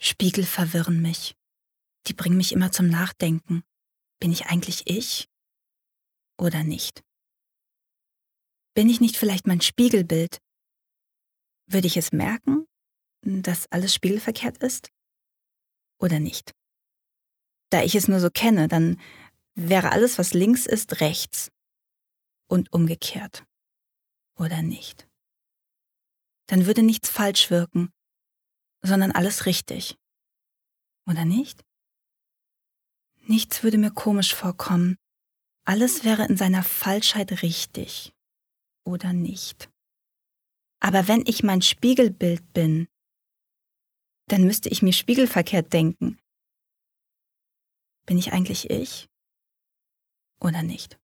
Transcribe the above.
Spiegel verwirren mich. Die bringen mich immer zum Nachdenken. Bin ich eigentlich ich oder nicht? Bin ich nicht vielleicht mein Spiegelbild? Würde ich es merken, dass alles spiegelverkehrt ist oder nicht? Da ich es nur so kenne, dann wäre alles, was links ist, rechts und umgekehrt oder nicht? Dann würde nichts falsch wirken, sondern alles richtig oder nicht? Nichts würde mir komisch vorkommen. Alles wäre in seiner Falschheit richtig oder nicht? Aber wenn ich mein Spiegelbild bin, dann müsste ich mir spiegelverkehrt denken. Bin ich eigentlich ich oder nicht?